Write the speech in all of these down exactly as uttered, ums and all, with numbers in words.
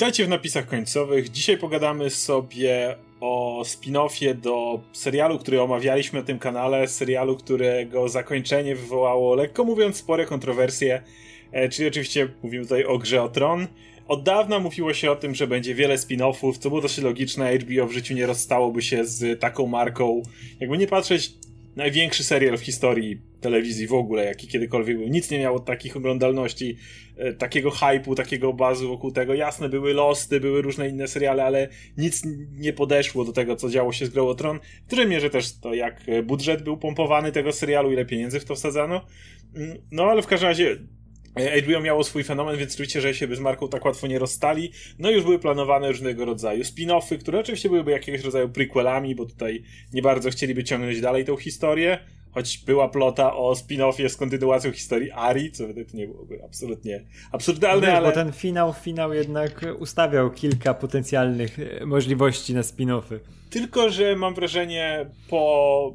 Witajcie w napisach końcowych. Dzisiaj pogadamy sobie o spin-offie do serialu, który omawialiśmy na tym kanale, serialu, którego zakończenie wywołało, lekko mówiąc, spore kontrowersje, e, czyli oczywiście mówimy tutaj o Grze o Tron. Od dawna mówiło się o tym, że będzie wiele spin-offów, co było dosyć logiczne. H B O w życiu nie rozstałoby się z taką marką. Jakby nie patrzeć, największy serial w historii telewizji w ogóle, jaki kiedykolwiek był. Nic nie miało takich oglądalności, e, takiego hype'u, takiego bazu wokół tego. Jasne, były Losty, były różne inne seriale, ale nic nie podeszło do tego, co działo się z Grą o Tron. W dużej mierze też to, jak budżet był pompowany tego serialu, ile pieniędzy w to wsadzano. No ale w każdym razie H B O miało swój fenomen, więc oczywiście, że się by z marką tak łatwo nie rozstali. No już były planowane różnego rodzaju spin-offy, które oczywiście byłyby jakiegoś rodzaju prequelami, bo tutaj nie bardzo chcieliby ciągnąć dalej tą historię. Choć była plota o spin-offie z kontynuacją historii Arii, co według mnie byłoby absolutnie absurdalne, Wiesz, ale... bo ten finał, finał jednak ustawiał kilka potencjalnych możliwości na spin-offy. Tylko, że mam wrażenie po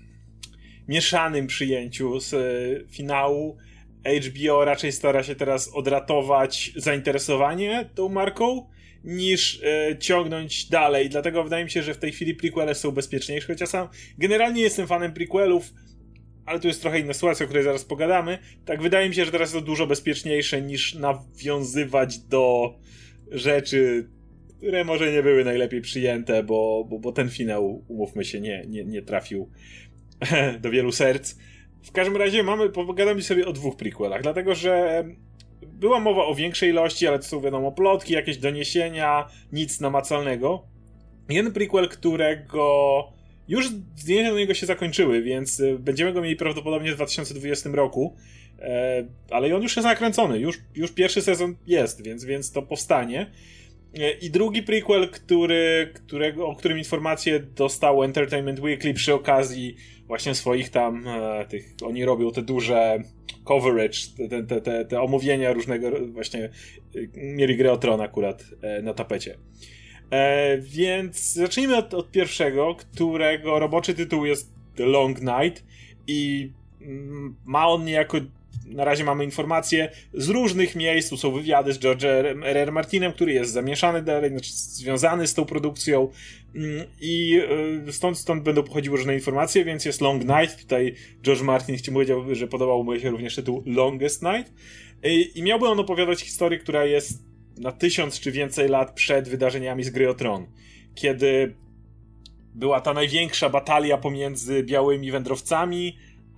mieszanym przyjęciu z finału H B O raczej stara się teraz odratować zainteresowanie tą marką, niż e, ciągnąć dalej. Dlatego wydaje mi się, że w tej chwili prequele są bezpieczniejsze, chociaż ja sam generalnie jestem fanem prequelów, ale tu jest trochę inna sytuacja, o której zaraz pogadamy. Tak, wydaje mi się, że teraz jest to dużo bezpieczniejsze niż nawiązywać do rzeczy, które może nie były najlepiej przyjęte, bo, bo, bo ten finał, umówmy się, nie, nie, nie trafił do wielu serc. W każdym razie mamy, pogadamy sobie o dwóch prequelach, dlatego że była mowa o większej ilości, ale to są wiadomo plotki, jakieś doniesienia, nic namacalnego. Jeden prequel, którego już zdjęcia do niego się zakończyły, więc będziemy go mieli prawdopodobnie w dwa tysiące dwudziestym roku, ale on już jest nakręcony, już, już pierwszy sezon jest, więc, więc to powstanie. I drugi prequel, który, którego, o którym informację dostał Entertainment Weekly przy okazji właśnie swoich tam e, tych, oni robią te duże coverage, te, te, te, te omówienia różnego, właśnie e, mieli Grę o Tron akurat e, na tapecie. E, więc zacznijmy od, od pierwszego, którego roboczy tytuł jest The Long Night i mm, ma on niejako, na razie mamy informacje z różnych miejsc, tu są wywiady z George R R. Martinem, który jest zamieszany dalej, znaczy związany z tą produkcją i stąd, stąd będą pochodziły różne informacje, więc jest Long Night, tutaj George Martin powiedział, że podobał mu się również tytuł Longest Night i, i miałby on opowiadać historię, która jest na tysiąc czy więcej lat przed wydarzeniami z Gry o Tron, kiedy była ta największa batalia pomiędzy białymi wędrowcami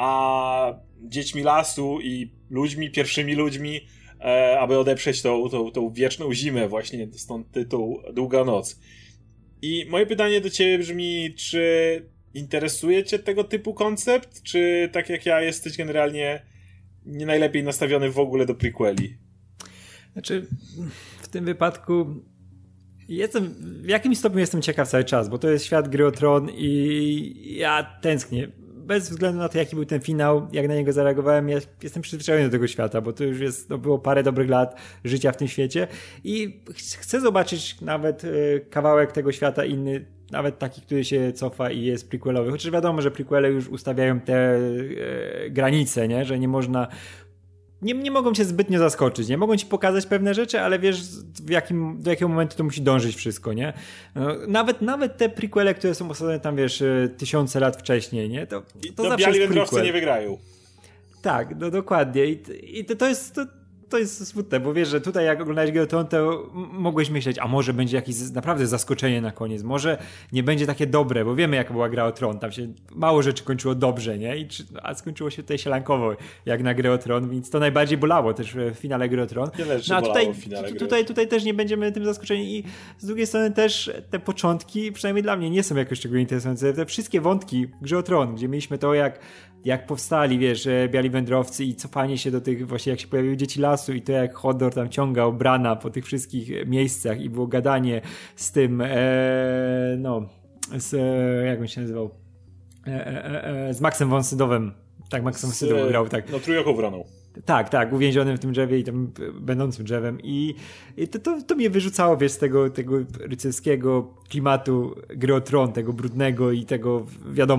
a dziećmi lasu i ludźmi, pierwszymi ludźmi, e, aby odeprzeć tą, tą, tą wieczną zimę, właśnie stąd tytuł Długa Noc. I moje pytanie do ciebie brzmi, czy interesuje cię tego typu koncept, czy tak jak ja jesteś generalnie nie najlepiej nastawiony w ogóle do prequeli? Znaczy, w tym wypadku jestem, w jakimś stopniu jestem ciekaw cały czas, bo to jest świat Gry o Tron i ja tęsknię. Bez względu na to, jaki był ten finał, jak na niego zareagowałem, ja jestem przyzwyczajony do tego świata, bo to już jest, no było parę dobrych lat życia w tym świecie i ch- chcę zobaczyć nawet y, kawałek tego świata inny, nawet taki, który się cofa i jest prequelowy. Chociaż wiadomo, że prequele już ustawiają te y, granice, nie? Że nie można... Nie, nie mogą cię zbytnio zaskoczyć, nie mogą ci pokazać pewne rzeczy, ale wiesz w jakim, do jakiego momentu to musi dążyć wszystko, nie? No, nawet, nawet te prequele, które są osadzone tam, wiesz, tysiące lat wcześniej, nie? To, to no, zawsze biali jest wędrowcy prequel. nie wygrają. Tak, no dokładnie. I, i to, to jest... To, to jest smutne, bo wiesz, że tutaj jak oglądałeś Grę o Tron, to mogłeś myśleć, a może będzie jakieś naprawdę zaskoczenie na koniec, może nie będzie takie dobre, bo wiemy jaka była Gra o Tron, tam się mało rzeczy kończyło dobrze, nie? I, a skończyło się tutaj sielankowo, jak na Grę o Tron, więc to najbardziej bolało też w finale Gry o Tron. Tyle, no a tutaj, w finale tu, gry. tutaj, tutaj też nie będziemy tym zaskoczeni i z drugiej strony też te początki, przynajmniej dla mnie, nie są jakoś szczególnie interesujące. Te wszystkie wątki w Grze o Tron, gdzie mieliśmy to, jak jak powstali, wiesz, biali wędrowcy i cofanie się do tych, właśnie jak się pojawiły dzieci lasu i to jak Hodor tam ciągał Brana po tych wszystkich miejscach i było gadanie z tym, e, no, z, e, jak on się nazywał, e, e, e, z Maxem von Sydowem, tak, Max von Sydow grał, tak. No, trójką wroną. Tak, tak, uwięzionym w tym drzewie i tam będącym drzewem i, i to, to, to mnie wyrzucało, wiesz, z tego, tego rycerskiego klimatu Gry o Tron, tego brudnego i tego, wiadomo,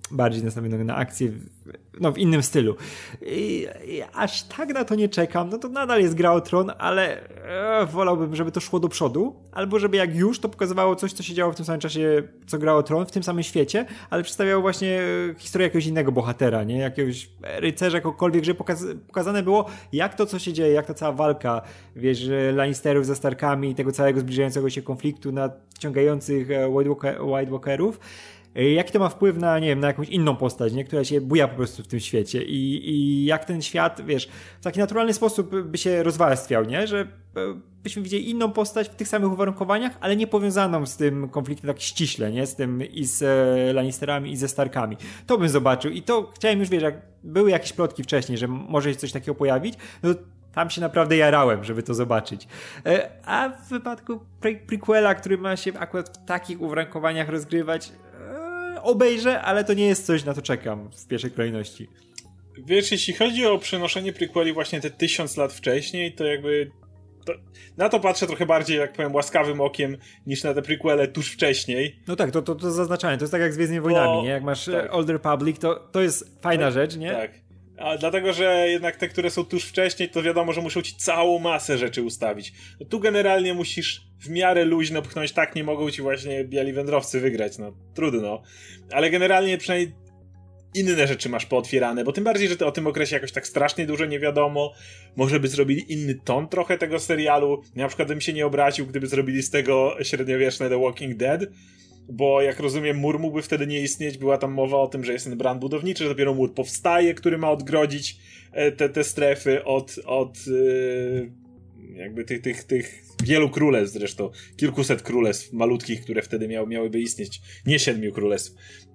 bardziej nastawionego na akcję, w, no w innym stylu. I, I aż tak na to nie czekam, no to nadal jest Gra o Tron, ale e, wolałbym, żeby to szło do przodu, albo żeby jak już to pokazywało coś, co się działo w tym samym czasie, co Gra o Tron, w tym samym świecie, ale przedstawiało właśnie historię jakiegoś innego bohatera, nie? Jakiegoś rycerza, jakkolwiek, że pokaz pokazane było, jak to, co się dzieje, jak ta cała walka, wiesz, Lannisterów ze Starkami, tego całego zbliżającego się konfliktu nadciągających White, Walker, White Walkerów, jaki to ma wpływ na, nie wiem, na jakąś inną postać, nie? Która się buja po prostu w tym świecie i, i jak ten świat, wiesz, w taki naturalny sposób by się rozwarstwiał, nie? Że byśmy widzieli inną postać w tych samych uwarunkowaniach, ale nie powiązaną z tym konfliktem tak ściśle, nie? Z tym i z Lannisterami i ze Starkami. To bym zobaczył i to chciałem już, wiesz, jak były jakieś plotki wcześniej, że może się coś takiego pojawić, no tam się naprawdę jarałem, żeby to zobaczyć. A w wypadku pre prequela, który ma się akurat w takich uwarunkowaniach rozgrywać, obejrzę, ale to nie jest coś, na to czekam w pierwszej kolejności. Wiesz, jeśli chodzi o przenoszenie prequeli właśnie te tysiąc lat wcześniej, to jakby to, na to patrzę trochę bardziej, jak powiem, łaskawym okiem niż na te prequele tuż wcześniej. No tak, to, to, to zaznaczanie, to jest tak jak z Gwiezdnymi Wojnami, Bo, nie? Jak masz tak. Old Republic, to, to jest fajna tak, rzecz, nie? Tak. A dlatego, że jednak te, które są tuż wcześniej, to wiadomo, że muszą ci całą masę rzeczy ustawić. No tu generalnie musisz w miarę luźno pchnąć, tak nie mogą ci właśnie biali wędrowcy wygrać, no trudno. Ale generalnie przynajmniej inne rzeczy masz pootwierane, bo tym bardziej, że to o tym okresie jakoś tak strasznie dużo nie wiadomo. Może by zrobili inny ton trochę tego serialu. Ja na przykład bym się nie obraził, gdyby zrobili z tego średniowieczne The Walking Dead, bo jak rozumiem, mur mógłby wtedy nie istnieć. Była tam mowa o tym, że jest ten bran budowniczy, że dopiero mur powstaje, który ma odgrodzić te, te strefy od, od yy, jakby tych, tych, tych wielu królestw zresztą. Kilkuset królestw malutkich, które wtedy miały, miałyby istnieć. Nie siedmiu królestw.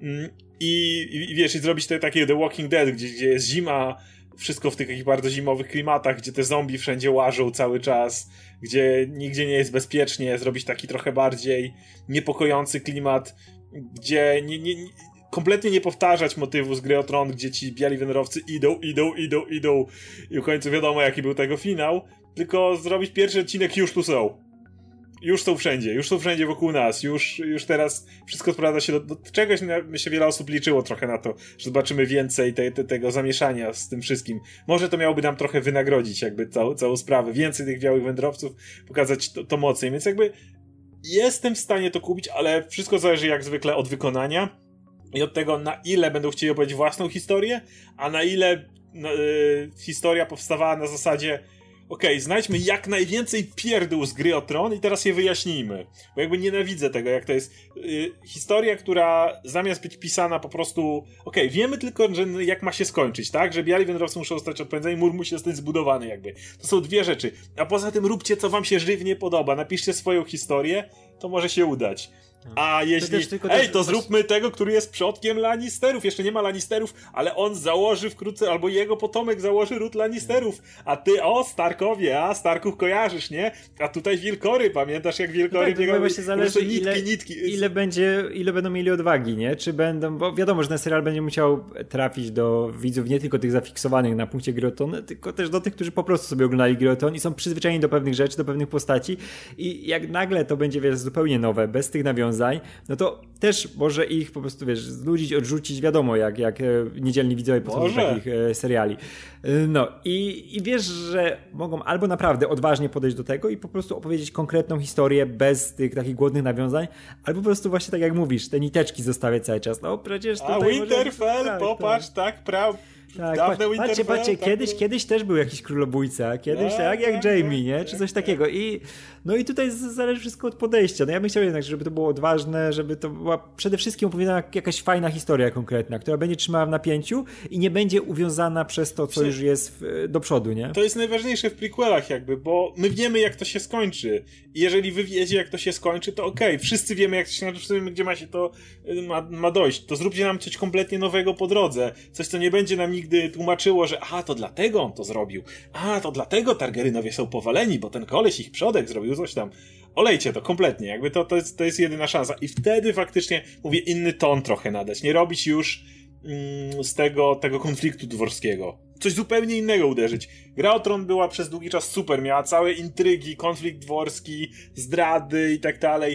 I, i wiesz, i zrobić te takie The Walking Dead, gdzie, gdzie jest zima, wszystko w tych takich bardzo zimowych klimatach, gdzie te zombie wszędzie łażą cały czas, gdzie nigdzie nie jest bezpiecznie, zrobić taki trochę bardziej niepokojący klimat, gdzie nie, nie, nie, kompletnie nie powtarzać motywu z Gry o Tron, gdzie ci biali wędrowcy idą, idą, idą, idą i w końcu wiadomo, jaki był tego finał, tylko zrobić pierwszy odcinek, już tu są. Już są wszędzie, już są wszędzie wokół nas, już, już teraz wszystko sprowadza się do, do czegoś, myślę, wiele osób liczyło trochę na to, że zobaczymy więcej te, te, tego zamieszania z tym wszystkim. Może to miałoby nam trochę wynagrodzić jakby całą, całą sprawę, więcej tych białych wędrowców, pokazać to, to mocniej, więc jakby jestem w stanie to kupić, ale wszystko zależy jak zwykle od wykonania i od tego, na ile będą chcieli opowiedzieć własną historię, a na ile no, yy, historia powstawała na zasadzie okej, okay, znajdźmy jak najwięcej pierdół z Gry o Tron i teraz je wyjaśnijmy. Bo jakby nienawidzę tego, jak to jest yy, historia, która zamiast być pisana po prostu okej, okay, wiemy tylko, że jak ma się skończyć, tak? Że biali wędrowcy muszą zostać odpędzeni, mur musi zostać zbudowany jakby. To są dwie rzeczy. A poza tym róbcie, co wam się żywnie podoba. Napiszcie swoją historię, to może się udać. A jeśli, to też, tylko ej, to też... zróbmy tego, który jest przodkiem Lannisterów. Jeszcze nie ma Lannisterów, ale on założy wkrótce, albo jego potomek założy ród Lannisterów. A ty, o, Starkowie, a, Starków kojarzysz, nie? A tutaj Wilkory, pamiętasz jak Wilkory no tak, biegały? Właśnie zależy nitki, ile, nitki. ile będzie, ile będą mieli odwagi, nie? Czy będą, bo wiadomo, że ten serial będzie musiał trafić do widzów nie tylko tych zafiksowanych na punkcie Gry o Tron, tylko też do tych, którzy po prostu sobie oglądali Gry o Tron i są przyzwyczajeni do pewnych rzeczy, do pewnych postaci i jak nagle to będzie, wiesz, zupełnie nowe, bez tych nawiązań, no to też może ich po prostu, wiesz, znudzić, odrzucić, wiadomo, jak, jak niedzielni widzowie podchodzą do takich e, seriali. No i, i wiesz, że mogą albo naprawdę odważnie podejść do tego i po prostu opowiedzieć konkretną historię bez tych takich głodnych nawiązań, albo po prostu właśnie tak jak mówisz, te niteczki zostawiać cały czas. No przecież tutaj... A Winterfell, może... popatrz, tak, tak praw... Tak, patrzcie, patrzcie, tak kiedyś, kiedyś też był jakiś królobójca, kiedyś tak, jak Jaime, nie? Czy coś takiego. I, no i tutaj zależy wszystko od podejścia. No ja bym chciał jednak, żeby to było odważne, żeby to była przede wszystkim opowiedziana jakaś fajna historia konkretna, która będzie trzymała w napięciu i nie będzie uwiązana przez to, co już jest w, do przodu, nie? To jest najważniejsze w prequelach jakby, bo my wiemy, jak to się skończy. I jeżeli wy wiecie, jak to się skończy, to okej, okay. Wszyscy wiemy, jak to się skończy, wszyscy wiemy, gdzie ma się to ma, ma dojść. To zróbcie nam coś kompletnie nowego po drodze. Coś, co nie będzie nam nigdy nigdy tłumaczyło, że aha, to dlatego on to zrobił. A, to dlatego Targaryeноwie są powaleni, bo ten koleś, ich przodek zrobił coś tam. Olejcie to kompletnie, jakby to, to, jest, to jest jedyna szansa. I wtedy faktycznie, mówię, inny ton trochę nadać. Nie robić już mm, z tego, tego konfliktu dworskiego. Coś zupełnie innego uderzyć. Gra o Tron była przez długi czas super, miała całe intrygi, konflikt dworski, zdrady i tak dalej.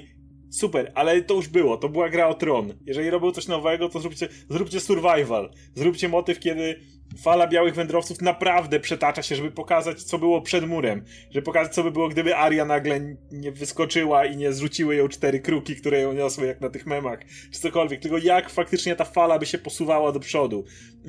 super, ale to już było, to była gra o tron. Jeżeli robią coś nowego, to zróbcie, zróbcie survival. Zróbcie motyw, kiedy fala białych wędrowców naprawdę przetacza się, żeby pokazać, co było przed murem. Żeby pokazać, co by było, gdyby Arya nagle nie wyskoczyła i nie zrzuciły ją cztery kruki, które ją niosły, jak na tych memach, czy cokolwiek. Tylko jak faktycznie ta fala by się posuwała do przodu.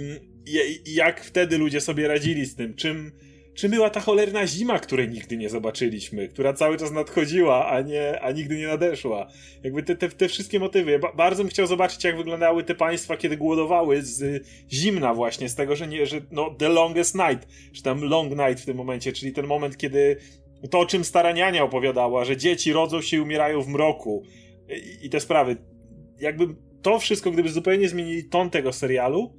I jak wtedy ludzie sobie radzili z tym. Czym, czym była ta cholerna zima, której nigdy nie zobaczyliśmy, która cały czas nadchodziła, a, nie, a nigdy nie nadeszła. Jakby te, te, te wszystkie motywy. Ba- bardzo bym chciał zobaczyć, jak wyglądały te państwa, kiedy głodowały z zimna właśnie, z tego, że nie, że no The Longest Night, czy tam Long Night w tym momencie, czyli ten moment, kiedy to, o czym stara niania opowiadała, że dzieci rodzą się i umierają w mroku i, i te sprawy. Jakby to wszystko, gdyby zupełnie zmienili ton tego serialu,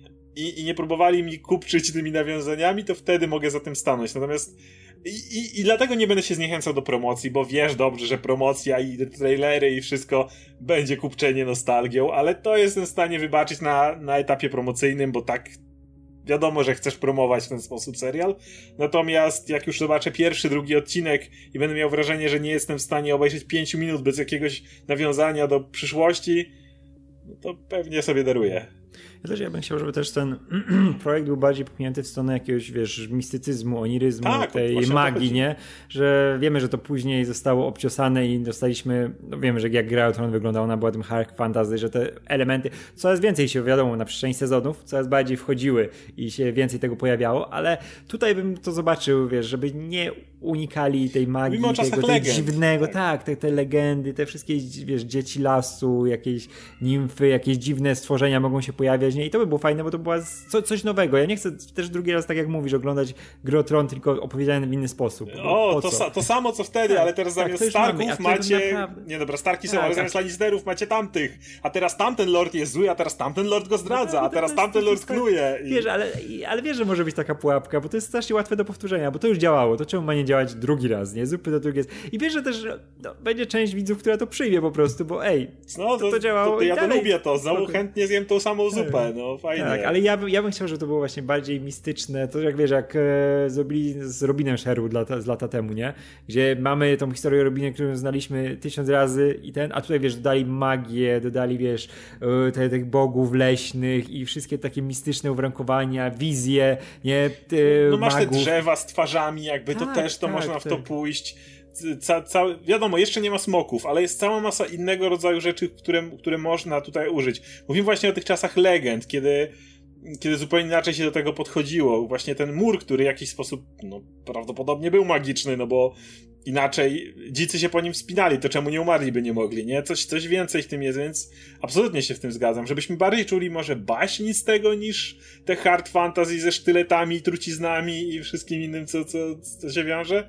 I, i nie próbowali mi kupczyć tymi nawiązaniami, to wtedy mogę za tym stanąć. Natomiast i, i, i dlatego nie będę się zniechęcał do promocji, bo wiesz dobrze, że promocja i trailery i wszystko będzie kupczenie nostalgią, ale to jestem w stanie wybaczyć na, na etapie promocyjnym, bo tak wiadomo, że chcesz promować w ten sposób serial. Natomiast jak już zobaczę pierwszy, drugi odcinek i będę miał wrażenie, że nie jestem w stanie obejrzeć pięciu minut bez jakiegoś nawiązania do przyszłości, no to pewnie sobie daruję. Ja też ja bym chciał, żeby też ten projekt był bardziej popchnięty w stronę jakiegoś, wiesz, mistycyzmu, oniryzmu, tak, tej magii, nie? Że wiemy, że to później zostało obciosane i dostaliśmy, no wiemy, że jak Gra o Tron wyglądała, ona była tym hard fantasy, że te elementy coraz więcej się, wiadomo, na przestrzeni sezonów, coraz bardziej wchodziły i się więcej tego pojawiało, ale tutaj bym to zobaczył, wiesz, żeby nie unikali tej magii, tego tej dziwnego, tak, tak te, te legendy, te wszystkie, wiesz, dzieci lasu, jakieś nimfy, jakieś dziwne stworzenia mogą się pojawiać, nie? I to by było fajne, bo to była co, coś nowego. Ja nie chcę też drugi raz, tak jak mówisz, oglądać Gry o Tron, tylko opowiedziane w inny sposób. O, to, sa- to samo co wtedy, tak, ale teraz tak, zamiast Starków mamy, macie... Naprawdę... Nie dobra, Starki są, tak, ale zamiast tak. Lannisterów macie tamtych, a teraz tamten lord jest zły, a teraz tamten lord go zdradza, no, a teraz tamten lord knuje. I... Wiesz, ale, ale wiesz, że może być taka pułapka, bo to jest strasznie łatwe do powtórzenia, bo to już działało, to czemu ma nie działać drugi raz, nie? Zróbmy to drugi raz. I wiesz, że też no, będzie część widzów, która to przyjmie po prostu, bo ej, no, to, to, to działało to, to, ja to to lubię to, znowu chętnie zjem tą samą zupę, no fajnie. Tak, ale ja bym, ja bym chciał, żeby to było właśnie bardziej mistyczne, to jak wiesz, jak e, zrobili z Robinem Sherwood lata, z lata temu, nie? Gdzie mamy tą historię o Robinie, którą znaliśmy tysiąc razy i ten, a tutaj wiesz, dodali magię, dodali wiesz, e, te, tych bogów leśnych i wszystkie takie mistyczne uwarunkowania, wizje, nie? E, no masz magów. te drzewa z twarzami, jakby tak, to też to tak, można w tak. to pójść. Ca, ca, wiadomo, jeszcze nie ma smoków, ale jest cała masa innego rodzaju rzeczy, które, które można tutaj użyć. Mówimy właśnie o tych czasach legend, kiedy, kiedy zupełnie inaczej się do tego podchodziło. Właśnie ten mur, który w jakiś sposób no, prawdopodobnie był magiczny, no bo inaczej dzicy się po nim wspinali, to czemu nie umarli by nie mogli, nie? Coś, coś więcej w tym jest, więc absolutnie się w tym zgadzam. Żebyśmy bardziej czuli może baśni z tego niż te hard fantasy ze sztyletami, truciznami i wszystkim innym, co, co, co się wiąże.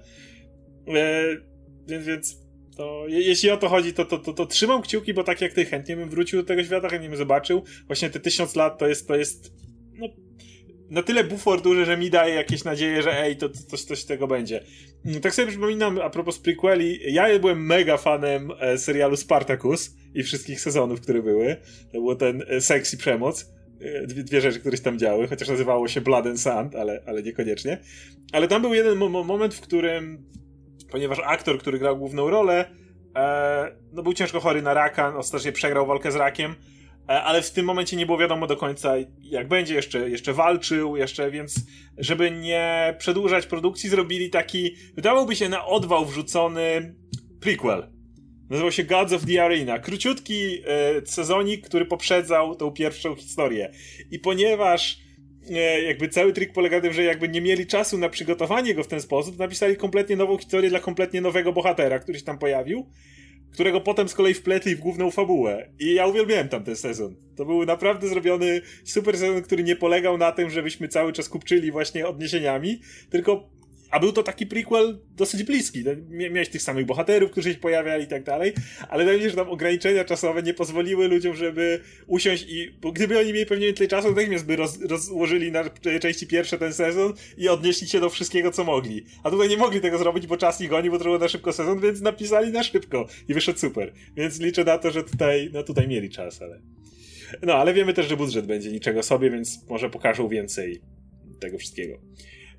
Eee, więc, więc to, je, jeśli o to chodzi, to, to, to, to trzymam kciuki, bo tak jak ty, chętnie bym wrócił do tego świata, chętnie bym zobaczył. Właśnie te tysiąc lat to jest, to jest no, na tyle bufor duży, że mi daje jakieś nadzieje, że ej, to, to coś, coś z tego będzie. Tak sobie przypominam, a propos prequeli, ja byłem mega fanem e, serialu Spartacus i wszystkich sezonów, które były. To był ten e, seks i przemoc. Dwie, dwie rzeczy, które się tam działy, chociaż nazywało się Blood and Sand, ale, ale niekoniecznie. Ale tam był jeden mo- moment, w którym, ponieważ aktor, który grał główną rolę, e, no był ciężko chory na raka, ostatecznie przegrał walkę z rakiem, e, ale w tym momencie nie było wiadomo do końca, jak będzie, jeszcze, jeszcze walczył, jeszcze, więc żeby nie przedłużać produkcji, zrobili taki, wydawałby się na odwał wrzucony prequel. Nazywał się Gods of the Arena. Króciutki e, sezonik, który poprzedzał tą pierwszą historię. I ponieważ e, jakby cały trik polega na tym, że jakby nie mieli czasu na przygotowanie go w ten sposób, napisali kompletnie nową historię dla kompletnie nowego bohatera, który się tam pojawił, którego potem z kolei wpletli w główną fabułę. I ja uwielbiałem tamten sezon. To był naprawdę zrobiony super sezon, który nie polegał na tym, żebyśmy cały czas kupczyli właśnie odniesieniami, tylko a był to taki prequel dosyć bliski. Miałeś tych samych bohaterów, którzy się pojawiali i tak dalej, ale wydaje mi się, że tam ograniczenia czasowe nie pozwoliły ludziom, żeby usiąść i... Bo gdyby oni mieli pewnie więcej czasu, to natychmiast by roz, rozłożyli na części pierwsze ten sezon i odnieśli się do wszystkiego, co mogli. A tutaj nie mogli tego zrobić, bo czas ich goni, bo trwało na szybko sezon, więc napisali na szybko i wyszedł super. Więc liczę na to, że tutaj, no tutaj mieli czas, ale... No, ale wiemy też, że budżet będzie niczego sobie, więc może pokażą więcej tego wszystkiego.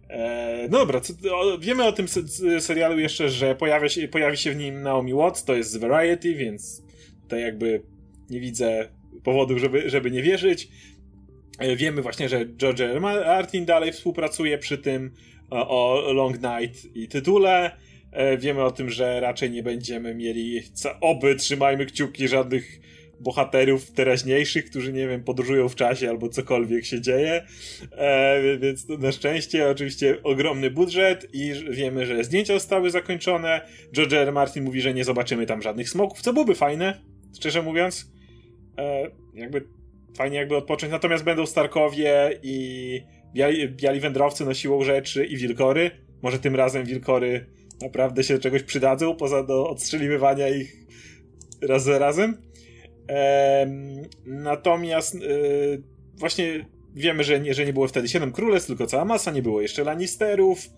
E, no dobra, co, o, wiemy o tym se- serialu jeszcze, że pojawia się, pojawi się w nim Naomi Watts, to jest z Variety, więc tutaj jakby nie widzę powodów, żeby, żeby nie wierzyć. E, wiemy właśnie, że George R. R. Martin dalej współpracuje przy tym o, o Long Night i tytule. E, wiemy o tym, że raczej nie będziemy mieli, co, oby trzymajmy kciuki, żadnych bohaterów teraźniejszych, którzy, nie wiem, podróżują w czasie albo cokolwiek się dzieje, e, więc to na szczęście oczywiście ogromny budżet i wiemy, że zdjęcia zostały zakończone. George R. R. Martin mówi, że nie zobaczymy tam żadnych smoków, co byłoby fajne, szczerze mówiąc. E, jakby fajnie jakby odpocząć, natomiast będą Starkowie i biali, biali wędrowcy no siłą rzeczy i wilkory. Może tym razem wilkory naprawdę się do czegoś przydadzą, poza do odstrzeliwywania ich raz za razem. Ehm, natomiast e, właśnie wiemy, że nie, że nie było wtedy siedem królestw, tylko cała masa, nie było jeszcze Lannisterów.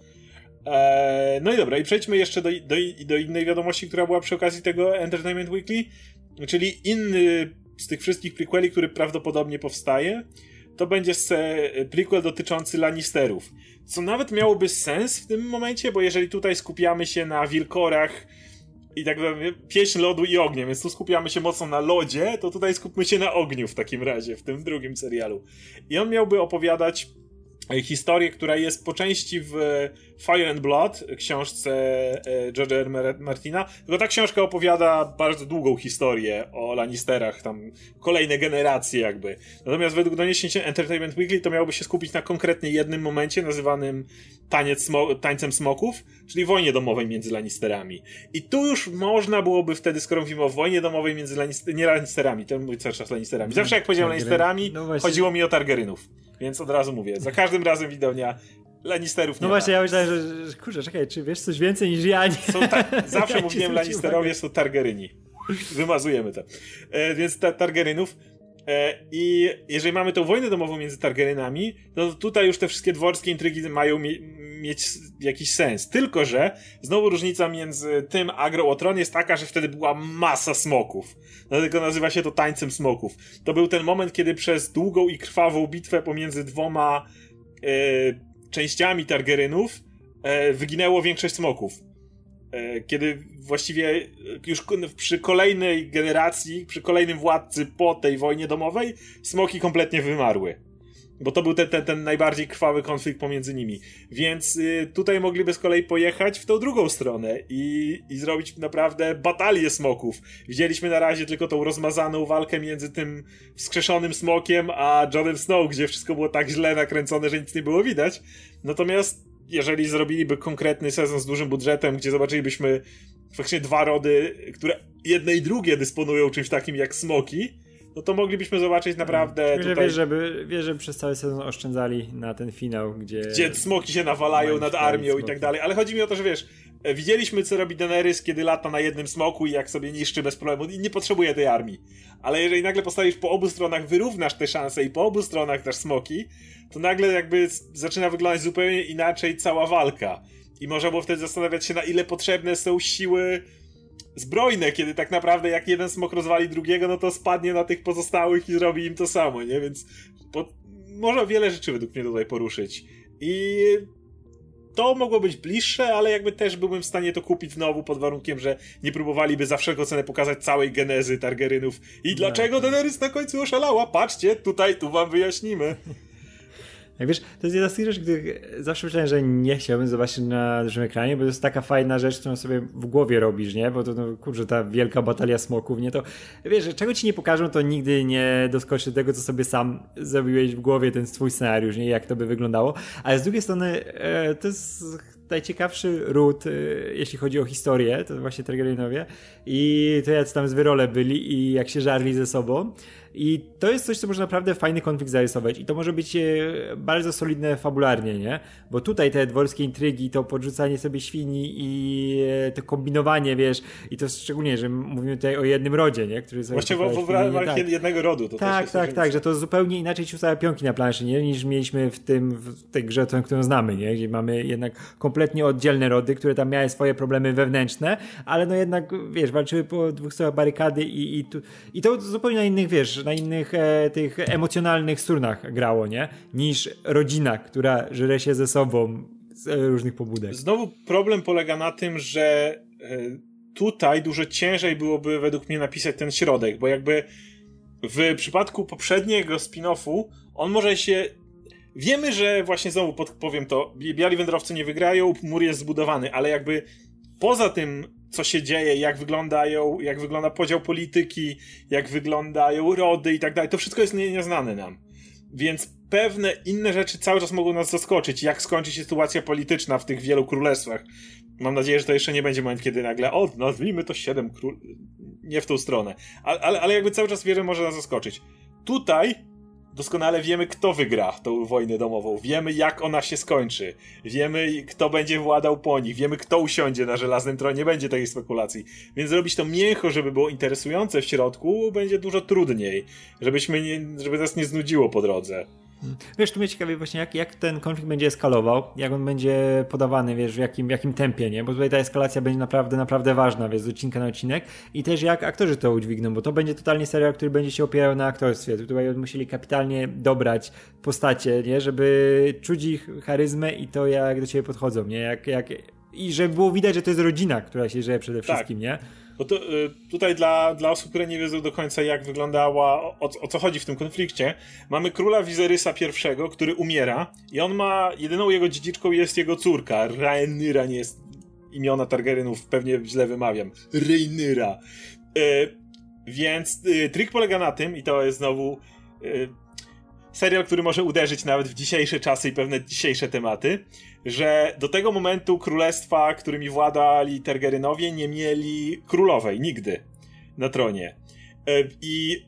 E, no i dobra, i przejdźmy jeszcze do, do, do innej wiadomości, która była przy okazji tego Entertainment Weekly, czyli inny z tych wszystkich prequeli, który prawdopodobnie powstaje, to będzie prequel dotyczący Lannisterów. Co nawet miałoby sens w tym momencie, bo jeżeli tutaj skupiamy się na wilkorach i tak naprawdę pieśń lodu i ognia, więc tu skupiamy się mocno na lodzie, to tutaj skupmy się na ogniu w takim razie, w tym drugim serialu. I on miałby opowiadać historię, która jest po części w Fire and Blood, książce George'a R. R. Martina, tylko ta książka opowiada bardzo długą historię o Lannisterach, tam kolejne generacje jakby. Natomiast według doniesień Entertainment Weekly to miałoby się skupić na konkretnie jednym momencie nazywanym taniec smo- tańcem smoków, czyli wojnie domowej między Lannisterami. I tu już można byłoby wtedy, skoro mówimy o wojnie domowej między Lannister- nie Lannisterami, to mówię cały czas Lannisterami. Zawsze jak powiedziałem Lannisterami, no chodziło mi o Targaryenów. Więc od razu mówię, za każdym razem widownia Lannisterów nie No właśnie, ma. Ja myślałem, że, że kurczę, czekaj, czy wiesz coś więcej niż ja? Nie? Są ta- zawsze ja mówiłem Lannisterowie, są Targaryni. Wymazujemy to. E, więc ta- Targaryenów. E, I jeżeli mamy tą wojnę domową między Targaryenami, to tutaj już te wszystkie dworskie intrygi mają mi- mieć jakiś sens. Tylko że znowu różnica między tym a Grą o Tron jest taka, że wtedy była masa smoków. Dlatego nazywa się to tańcem smoków. To był ten moment, kiedy przez długą i krwawą bitwę pomiędzy dwoma e, częściami Targaryenów e, wyginęło większość smoków. E, kiedy właściwie już przy kolejnej generacji, przy kolejnym władcy po tej wojnie domowej, smoki kompletnie wymarły. Bo to był ten, ten, ten najbardziej krwawy konflikt pomiędzy nimi. Więc y, tutaj mogliby z kolei pojechać w tą drugą stronę i, i zrobić naprawdę batalię smoków. Widzieliśmy na razie tylko tą rozmazaną walkę między tym wskrzeszonym smokiem a Jonem Snow, gdzie wszystko było tak źle nakręcone, że nic nie było widać. Natomiast jeżeli zrobiliby konkretny sezon z dużym budżetem, gdzie zobaczylibyśmy faktycznie dwa rody, które jedne i drugie dysponują czymś takim jak smoki, no to moglibyśmy zobaczyć naprawdę Wiesz, tutaj... Wiesz, żeby, wiesz, żeby przez cały sezon oszczędzali na ten finał, gdzie... Gdzie smoki się nawalają nad armią i tak dalej. Ale chodzi mi o to, że wiesz, widzieliśmy, co robi Daenerys, kiedy lata na jednym smoku i jak sobie niszczy bez problemu i nie potrzebuje tej armii. Ale jeżeli nagle postawisz po obu stronach, wyrównasz te szanse i po obu stronach dasz smoki, to nagle jakby zaczyna wyglądać zupełnie inaczej cała walka. I można było wtedy zastanawiać się, na ile potrzebne są siły zbrojne, kiedy tak naprawdę jak jeden smok rozwali drugiego, no to spadnie na tych pozostałych i zrobi im to samo, nie? Więc po... można wiele rzeczy według mnie tutaj poruszyć. I to mogło być bliższe, ale jakby też byłbym w stanie to kupić znowu pod warunkiem, że nie próbowaliby za wszelką cenę pokazać całej genezy Targaryenów. I dlaczego Daenerys na końcu oszalała? Patrzcie, tutaj, tu wam wyjaśnimy. Jak wiesz, to jest jedna z tych rzeczy, których zawsze myślałem, że nie chciałbym zobaczyć na dużym ekranie, bo to jest taka fajna rzecz, którą sobie w głowie robisz, nie? Bo to, no, kurczę, ta wielka batalia smoków, nie? To, wiesz, czego ci nie pokażą, to nigdy nie doskoczy tego, co sobie sam zrobiłeś w głowie, ten swój scenariusz, nie? Jak to by wyglądało. Ale z drugiej strony, e, to jest najciekawszy ród, e, jeśli chodzi o historię, to właśnie Targaryenowie i to jak tam z wyrole byli i jak się żarli ze sobą. I to jest coś, co może naprawdę fajny konflikt zarysować i to może być bardzo solidne fabularnie, nie? Bo tutaj te dworskie intrygi, to podrzucanie sobie świni i to kombinowanie, wiesz, i to szczególnie, że mówimy tutaj o jednym rodzie, nie? Który sobie właściwie w ramach tak. jednego rodu. To tak, też tak, tak, że to zupełnie inaczej ci ustawia pionki na planszy, nie? Niż mieliśmy w tym, w tej grze, którą znamy, nie? Gdzie mamy jednak kompletnie oddzielne rody, które tam miały swoje problemy wewnętrzne, ale no jednak, wiesz, walczyły po dwóch stronach barykady i, i, tu, i to zupełnie na innych, wiesz, na innych e, tych emocjonalnych strunach grało, nie? Niż rodzina, która żre się ze sobą z różnych pobudek. Znowu problem polega na tym, że tutaj dużo ciężej byłoby według mnie napisać ten środek, bo jakby w przypadku poprzedniego spin-offu on może się... Wiemy, że właśnie znowu podpowiem to, biali wędrowcy nie wygrają, mur jest zbudowany, ale jakby poza tym, co się dzieje, jak wyglądają, jak wygląda podział polityki, jak wyglądają rody i tak dalej, to wszystko jest nie, nieznane nam. Więc pewne inne rzeczy cały czas mogą nas zaskoczyć, jak skończy się sytuacja polityczna w tych wielu królestwach. Mam nadzieję, że to jeszcze nie będzie moment, kiedy nagle o, nazwijmy to siedem król... Nie w tą stronę. Ale, ale, ale jakby cały czas wierzę, może nas zaskoczyć. Tutaj doskonale wiemy, kto wygra tą wojnę domową. Wiemy, jak ona się skończy. Wiemy, kto będzie władał po nich. Wiemy, kto usiądzie na żelaznym tronie. Nie będzie takiej spekulacji. Więc zrobić to miękko, żeby było interesujące w środku, będzie dużo trudniej. Żebyśmy nie, żeby nas nie znudziło po drodze. Wiesz, tu mnie ciekawi właśnie, jak, jak ten konflikt będzie eskalował, jak on będzie podawany, wiesz, w jakim, w jakim tempie, nie? Bo tutaj ta eskalacja będzie naprawdę, naprawdę ważna, wiesz, z odcinka na odcinek i też jak aktorzy to udźwigną, bo to będzie totalnie serial, który będzie się opierał na aktorstwie. Tutaj musieli kapitalnie dobrać postacie, nie? Żeby czuć ich charyzmę i to, jak do ciebie podchodzą, nie? Jak, jak... I żeby było widać, że to jest rodzina, która się żyje przede wszystkim, tak. Nie? Bo to, y, tutaj dla, dla osób, które nie wiedzą do końca, jak wyglądała, o, o co chodzi w tym konflikcie, mamy króla Viserysa I, który umiera i on ma, jedyną jego dziedziczką jest jego córka, Rhaenyra, nie jest imiona Targaryenów, pewnie źle wymawiam, Rhaenyra. Y, więc y, trik polega na tym, i to jest znowu y, serial, który może uderzyć nawet w dzisiejsze czasy i pewne dzisiejsze tematy, że do tego momentu królestwa, którymi władali Targaryenowie, nie mieli królowej nigdy na tronie. I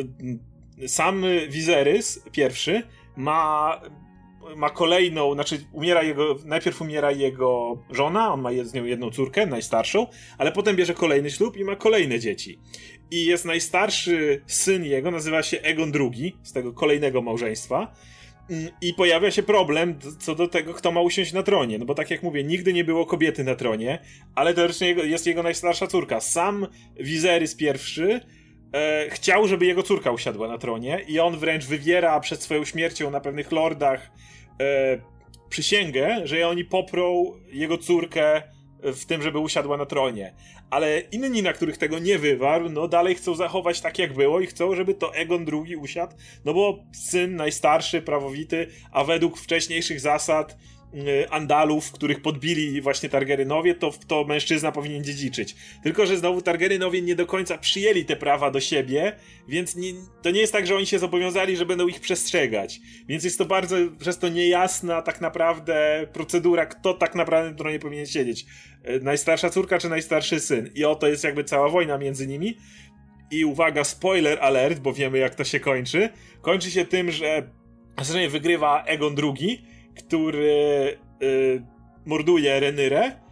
sam Viserys pierwszy ma, ma kolejną, znaczy umiera jego, najpierw umiera jego żona, on ma z nią jedną córkę, najstarszą, ale potem bierze kolejny ślub i ma kolejne dzieci. I jest najstarszy syn jego, nazywa się Aegon drugi, z tego kolejnego małżeństwa. I pojawia się problem co do tego, kto ma usiąść na tronie. No bo tak jak mówię, nigdy nie było kobiety na tronie, ale teoretycznie jest jego najstarsza córka. Sam Viserys pierwszy e, chciał, żeby jego córka usiadła na tronie i on wręcz wywiera przed swoją śmiercią na pewnych lordach e, przysięgę, że oni poprą jego córkę w tym, żeby usiadła na tronie. Ale inni, na których tego nie wywarł, no dalej chcą zachować tak, jak było i chcą, żeby to Aegon drugi usiadł, no bo syn najstarszy, prawowity, a według wcześniejszych zasad y, Andalów, których podbili właśnie Targaryenowie, to, to mężczyzna powinien dziedziczyć. Tylko że znowu Targaryenowie nie do końca przyjęli te prawa do siebie, więc nie, to nie jest tak, że oni się zobowiązali, że będą ich przestrzegać. Więc jest to bardzo przez to niejasna tak naprawdę procedura, kto tak naprawdę na tronie powinien siedzieć. Najstarsza córka czy najstarszy syn. I oto jest jakby cała wojna między nimi. I uwaga, spoiler alert, bo wiemy, jak to się kończy. Kończy się tym, że zresztą wygrywa Aegon drugi, który y, morduje Rhaenyrę y,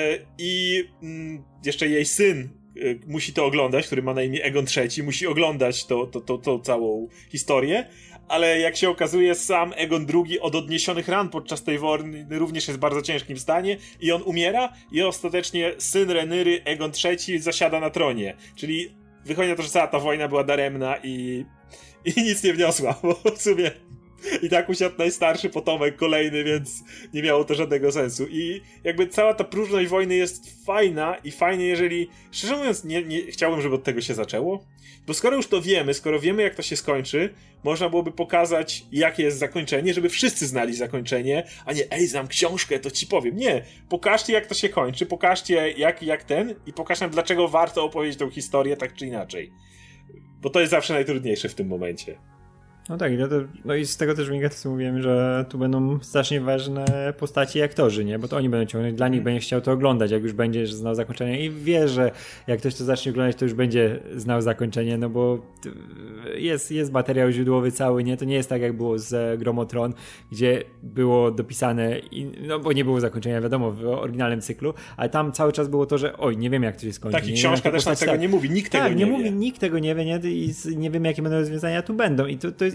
i y, jeszcze jej syn y, musi to oglądać, który ma na imię Aegon trzeci, musi oglądać to, to, to, to całą historię. Ale jak się okazuje, sam Aegon drugi od odniesionych ran podczas tej wojny również jest w bardzo ciężkim stanie i on umiera i ostatecznie syn Rhaenyry, Aegon trzeci, zasiada na tronie. Czyli wychodzi na to, że cała ta wojna była daremna i, i nic nie wniosła, bo w sumie i tak usiadł najstarszy potomek kolejny, więc nie miało to żadnego sensu. I jakby cała ta próżność wojny jest fajna i fajnie, jeżeli, szczerze mówiąc, nie, nie chciałbym, żeby od tego się zaczęło. Bo skoro już to wiemy, skoro wiemy, jak to się skończy, można byłoby pokazać, jakie jest zakończenie, żeby wszyscy znali zakończenie, a nie, ej, znam książkę, to ci powiem. Nie, pokażcie, jak to się kończy, pokażcie, jak, jak ten i pokażcie, dlaczego warto opowiedzieć tą historię tak czy inaczej. Bo to jest zawsze najtrudniejsze w tym momencie. No tak, no, to, no i z tego też wynika to, co mówiłem, że tu będą strasznie ważne postaci i aktorzy, nie? Bo to oni będą ciągnąć, dla nich będzie chciał to oglądać, jak już będziesz znał zakończenie i wie, że jak ktoś to zacznie oglądać, to już będzie znał zakończenie, no bo jest, jest materiał źródłowy cały, nie? To nie jest tak, jak było z Grom o Tron, gdzie było dopisane, i, no bo nie było zakończenia, wiadomo, w oryginalnym cyklu, ale tam cały czas było to, że oj, nie wiem, jak to się skończy. Tak, i książka też nam tego nie mówi, nikt tak, tego nie, nie wie. mówi, nikt tego nie wie, nie? I nie wiem, jakie będą rozwiązania tu będą i to, to jest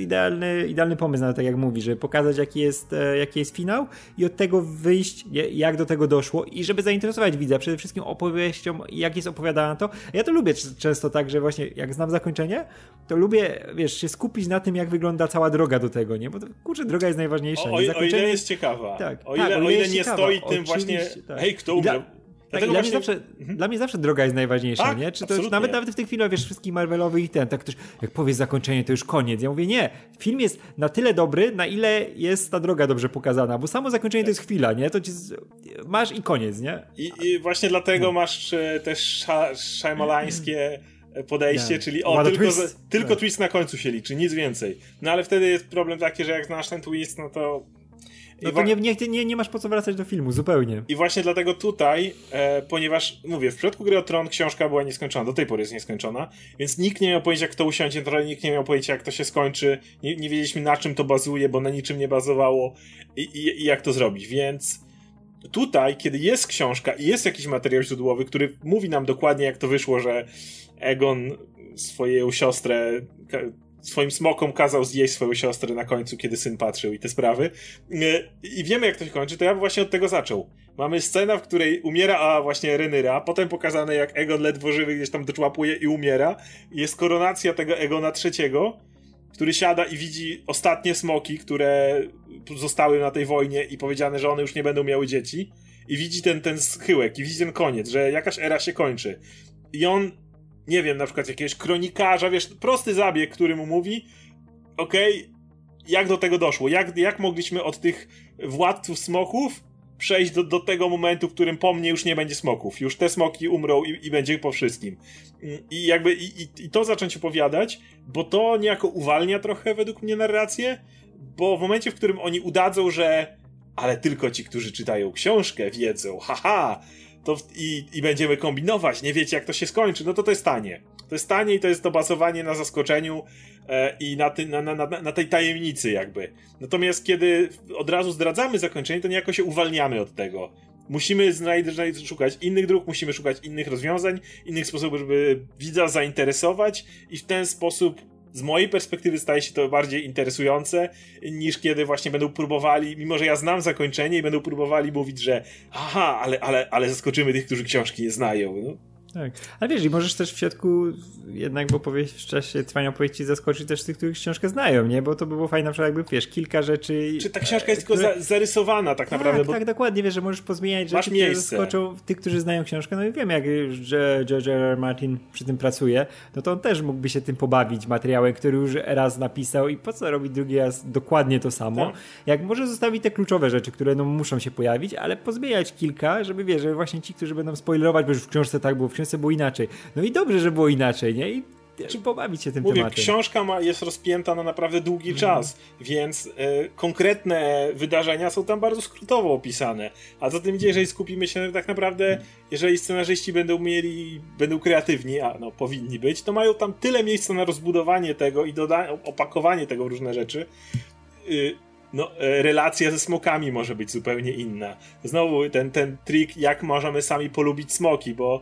idealny, idealny pomysł na tak jak mówi, żeby pokazać jaki jest, jaki jest finał i od tego wyjść, jak do tego doszło i żeby zainteresować widza przede wszystkim opowieścią, jak jest opowiadana to. Ja to lubię często tak, że właśnie jak znam zakończenie, to lubię, wiesz, się skupić na tym, jak wygląda cała droga do tego, nie? Bo to, kurczę, droga jest najważniejsza. O, o, o ile jest ciekawa. Tak, o tak, ile, o o ile ile nie ciekawa, stoi tym właśnie, tak. hej, kto umrze? Tak, dla, właśnie... mnie zawsze, mhm. dla mnie zawsze droga jest najważniejsza, tak, nie? Czy to już, nawet, nawet w tych filmach, wiesz, wszystkich Marvelowych i ten, tak ktoś, jak powie zakończenie, to już koniec. Ja mówię, nie, film jest na tyle dobry, na ile jest ta droga dobrze pokazana, bo samo zakończenie to jest chwila, nie? To ci z... masz i koniec, nie? I, i właśnie dlatego no. masz e, też Shyamalańskie podejście, yeah. czyli o, tylko, za, tylko yeah. twist na końcu się liczy, nic więcej. No ale wtedy jest problem taki, że jak znasz ten twist, no to No to nie, nie, nie, nie masz po co wracać do filmu, zupełnie. I właśnie dlatego tutaj, e, ponieważ, mówię, w przypadku Gry o Tron książka była nieskończona, do tej pory jest nieskończona, więc nikt nie miał pojęcia, jak to usiądzie, trochę nikt nie miał pojęcia, jak to się skończy, nie, nie wiedzieliśmy, na czym to bazuje, bo na niczym nie bazowało i, i, i jak to zrobić, więc tutaj, kiedy jest książka i jest jakiś materiał źródłowy, który mówi nam dokładnie, jak to wyszło, że Egon swoją siostrę... swoim smokom kazał zjeść swoją siostrę na końcu, kiedy syn patrzył i te sprawy. I wiemy, jak to się kończy, to ja bym właśnie od tego zaczął. Mamy scenę, w której umiera a właśnie Rhaenyra, potem pokazane, jak Egon ledwo żywy gdzieś tam doczłapuje i umiera. Jest koronacja tego Egona trzeciego, który siada i widzi ostatnie smoki, które zostały na tej wojnie i powiedziane, że one już nie będą miały dzieci. I widzi ten, ten schyłek, i widzi ten koniec, że jakaś era się kończy. I on nie wiem, na przykład jakiegoś kronikarza, wiesz, prosty zabieg, który mu mówi, okej, okay, jak do tego doszło, jak, jak mogliśmy od tych władców smoków przejść do, do tego momentu, w którym po mnie już nie będzie smoków, już te smoki umrą i, i będzie po wszystkim. I jakby, i, i, i to zacząć opowiadać, bo to niejako uwalnia trochę według mnie narrację, bo w momencie, w którym oni udadzą, że ale tylko ci, którzy czytają książkę, wiedzą, haha, to i, i będziemy kombinować, nie wiecie, jak to się skończy, no to to jest tanie. To jest tanie i to jest to bazowanie na zaskoczeniu e, i na, ty, na, na, na, na tej tajemnicy jakby. Natomiast kiedy od razu zdradzamy zakończenie, to niejako się uwalniamy od tego. Musimy znajd- znajd- szukać innych dróg, musimy szukać innych rozwiązań, innych sposobów, żeby widza zainteresować i w ten sposób z mojej perspektywy staje się to bardziej interesujące niż kiedy właśnie będą próbowali, mimo że ja znam zakończenie i będą próbowali mówić, że aha, ale, ale, ale zaskoczymy tych, którzy książki nie znają. No. Tak, ale wiesz, i możesz też w środku jednak, bo powie, w czasie trwania opowieści zaskoczyć też tych, których książkę znają, nie? Bo to by było fajne, na przykład jakby, wiesz, kilka rzeczy... Czy ta książka jest które... tylko za, zarysowana tak naprawdę? Tak, bo... tak, dokładnie, wiesz, że możesz pozmieniać rzeczy, które zaskoczą tych, którzy znają książkę. No i wiem, jak George R R. Martin przy tym pracuje, no to on też mógłby się tym pobawić materiałem, który już raz napisał i po co robić drugi raz dokładnie to samo? Tak. Jak może zostawić te kluczowe rzeczy, które no muszą się pojawić, ale pozmieniać kilka, żeby wiesz, że właśnie ci, którzy będą spoilerować, bo już w książce tak było, w książce było inaczej. No i dobrze, że było inaczej, nie? I czy pobawić się tym Mówię, tematem. Książka ma, jest rozpięta na naprawdę długi mm. czas, więc y, konkretne wydarzenia są tam bardzo skrótowo opisane. A za tym idzie, jeżeli skupimy się tak naprawdę, jeżeli scenarzyści będą mieli, będą kreatywni, a no powinni być, to mają tam tyle miejsca na rozbudowanie tego i doda- opakowanie tego w różne rzeczy. Y, No, relacja ze smokami może być zupełnie inna. Znowu ten, ten trik, jak możemy sami polubić smoki, bo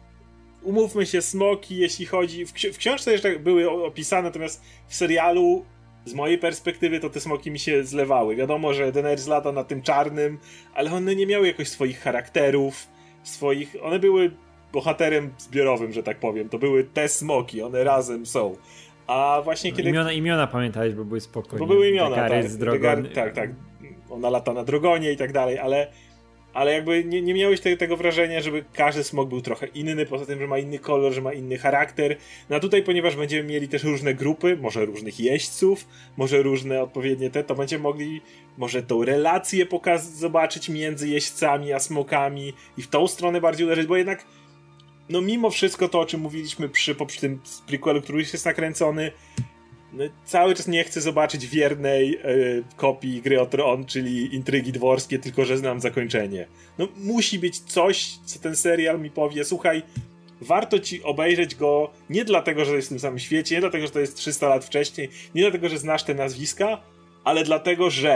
umówmy się, smoki, jeśli chodzi... W, ksi- w książce jeszcze były opisane, natomiast w serialu, z mojej perspektywy, to te smoki mi się zlewały. Wiadomo, że Daenerys lata na tym czarnym, ale one nie miały jakoś swoich charakterów, swoich... One były bohaterem zbiorowym, że tak powiem. To były te smoki, one razem są. A właśnie no, kiedy... Imiona, imiona pamiętałeś, bo były spokojne. Bo były imiona, tak. Z Drogon... tak, tak. Ona lata na Drogonie i tak dalej, ale, ale jakby nie, nie miałeś te, tego wrażenia, żeby każdy smok był trochę inny, poza tym, że ma inny kolor, że ma inny charakter. No a tutaj, ponieważ będziemy mieli też różne grupy, może różnych jeźdźców, może różne odpowiednie te, to będziemy mogli może tą relację pokaz- zobaczyć między jeźdźcami a smokami i w tą stronę bardziej uderzyć, bo jednak no mimo wszystko to, o czym mówiliśmy przy, przy tym prequelu, który już jest nakręcony, no, cały czas nie chcę zobaczyć wiernej y, kopii Gry o Tron, czyli intrygi dworskie, tylko że znam zakończenie. No musi być coś, co ten serial mi powie, słuchaj, warto ci obejrzeć go nie dlatego, że jest w tym samym świecie, nie dlatego, że to jest trzysta lat wcześniej, nie dlatego, że znasz te nazwiska, ale dlatego, że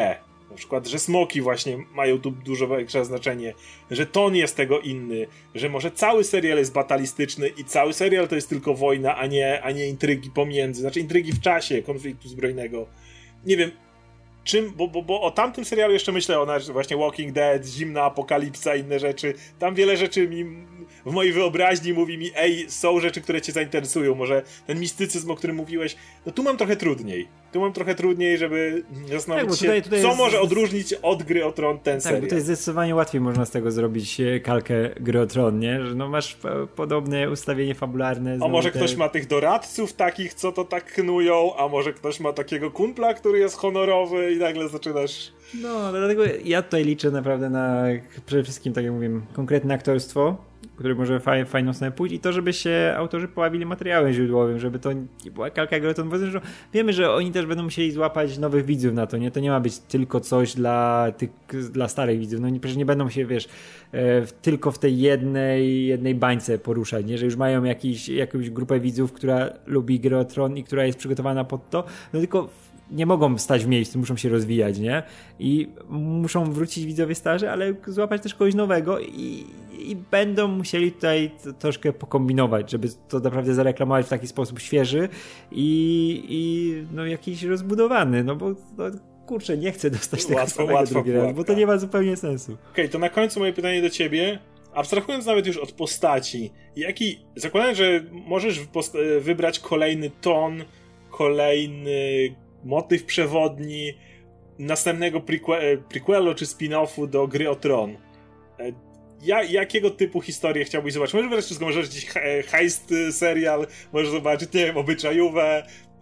Na przykład, że smoki właśnie mają tu dużo większe znaczenie, że ton jest tego inny, że może cały serial jest batalistyczny i cały serial to jest tylko wojna, a nie, a nie intrygi pomiędzy, znaczy intrygi w czasie konfliktu zbrojnego. Nie wiem, czym, bo, bo, bo o tamtym serialu jeszcze myślę, o właśnie Walking Dead, Zimna Apokalipsa, inne rzeczy. Tam wiele rzeczy mi, w mojej wyobraźni mówi mi, ej, są rzeczy, które cię zainteresują. Może ten mistycyzm, o którym mówiłeś, no tu mam trochę trudniej. Tu mam trochę trudniej, żeby zastanowić tak, tutaj, tutaj się, co jest... może odróżnić od Gry o Tron ten tak, serial. Tak, bo to jest zdecydowanie łatwiej można z tego zrobić kalkę Gry o Tron, nie? Że no masz podobne ustawienie fabularne. A może te... ktoś ma tych doradców takich, co to tak knują, a może ktoś ma takiego kumpla, który jest honorowy i nagle zaczynasz... No, dlatego ja tutaj liczę naprawdę na przede wszystkim, tak jak mówiłem, konkretne aktorstwo, które może faj, fajną stronę pójść i to, żeby się autorzy poławili materiałem źródłowym, żeby to nie była kalka Gry o Tron. Wiemy, że oni też będą musieli złapać nowych widzów na to, nie? To nie ma być tylko coś dla tych, dla starych widzów. No przecież nie będą się, wiesz, e, tylko w tej jednej, jednej bańce poruszać, nie? Że już mają jakiś, jakąś grupę widzów, która lubi Grę o Tron i która jest przygotowana pod to, no tylko nie mogą stać w miejscu, muszą się rozwijać, nie? I muszą wrócić widzowie starzy, ale złapać też kogoś nowego i, i będą musieli tutaj troszkę pokombinować, żeby to naprawdę zareklamować w taki sposób świeży i, i no jakiś rozbudowany, no bo no, kurczę, nie chcę dostać tego łatwo, samego łatwo drugi raz, bo to nie ma zupełnie sensu. Okej, okay, to na końcu moje pytanie do ciebie. Abstrahując nawet już od postaci, jaki, zakładając, że możesz wybrać kolejny ton, kolejny motyw przewodni następnego prequel, prequelu czy spin-offu do Gry o Tron. Ja, jakiego typu historię chciałbyś zobaczyć? Możesz wybrać wszystko, możesz gdzieś heist serial, możesz zobaczyć, nie wiem, obyczajówę.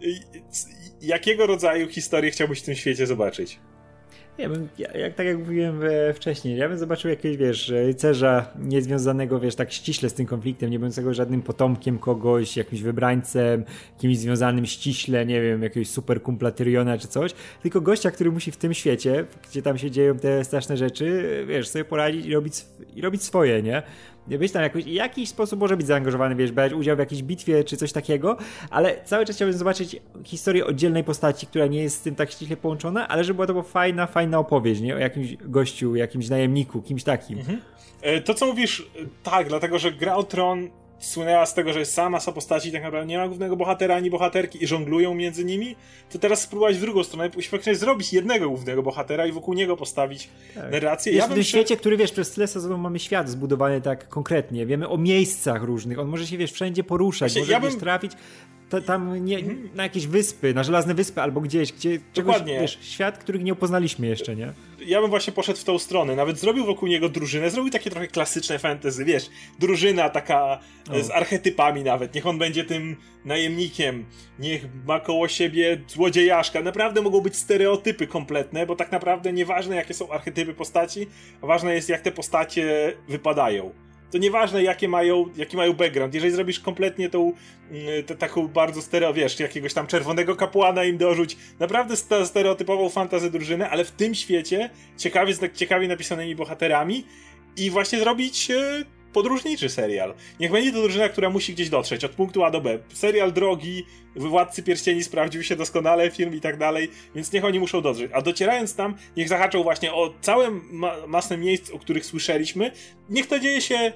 Jakiego rodzaju historię chciałbyś w tym świecie zobaczyć? Nie wiem, jak, tak jak mówiłem wcześniej, ja bym zobaczył jakiegoś, wiesz, rycerza niezwiązanego, wiesz, tak ściśle z tym konfliktem, nie będącego żadnym potomkiem kogoś, jakimś wybrańcem, kimś związanym ściśle, nie wiem, jakiegoś super kumpla Tyriona czy coś, tylko gościa, który musi w tym świecie, gdzie tam się dzieją te straszne rzeczy, wiesz, sobie poradzić i robić, i robić swoje, nie? Być tam jakoś, jakiś sposób może być zaangażowany, wiesz, brać udział w jakiejś bitwie czy coś takiego, ale cały czas chciałbym zobaczyć historię oddzielnej postaci, która nie jest z tym tak ściśle połączona, ale żeby była to była fajna, fajna opowieść, nie? O jakimś gościu, jakimś najemniku, kimś takim. Mhm. To, co mówisz, tak, dlatego, że Gra o Tron słynęła z tego, że jest sama masa postaci, tak naprawdę nie ma głównego bohatera ani bohaterki i żonglują między nimi, to teraz spróbować w drugą stronę, faktycznie zrobić jednego głównego bohatera i wokół niego postawić tak. narrację. Wiesz, ja w tym się... świecie, który, wiesz, przez tyle sezonów mamy świat zbudowany tak konkretnie, wiemy o miejscach różnych, on może się, wiesz, wszędzie poruszać, Właśnie, może ja bym... wiesz, trafić to, tam nie, mhm. na jakieś wyspy, na żelazne wyspy albo gdzieś, gdzie czegoś, wiesz, świat, których nie poznaliśmy jeszcze, nie? Ja bym właśnie poszedł w tą stronę, nawet zrobił wokół niego drużynę, zrobił takie trochę klasyczne fantasy, wiesz, drużyna taka o. z archetypami nawet, niech on będzie tym najemnikiem, niech ma koło siebie złodziejaszka, naprawdę mogą być stereotypy kompletne, bo tak naprawdę nieważne jakie są archetypy postaci, a ważne jest jak te postacie wypadają. To nieważne jakie mają, jaki mają background, jeżeli zrobisz kompletnie tą tę, taką bardzo stereo, wiesz, jakiegoś tam czerwonego kapłana im dorzuć, naprawdę stereotypową fantasy drużynę, ale w tym świecie ciekawie, z ciekawie napisanymi bohaterami i właśnie zrobić e, podróżniczy serial. Niech będzie to drużyna, która musi gdzieś dotrzeć od punktu A do B. Serial drogi, Władcy Pierścieni sprawdził się doskonale, film i tak dalej, więc niech oni muszą dotrzeć. A docierając tam, niech zahaczą właśnie o całe ma- masę miejsc, o których słyszeliśmy. Niech to dzieje się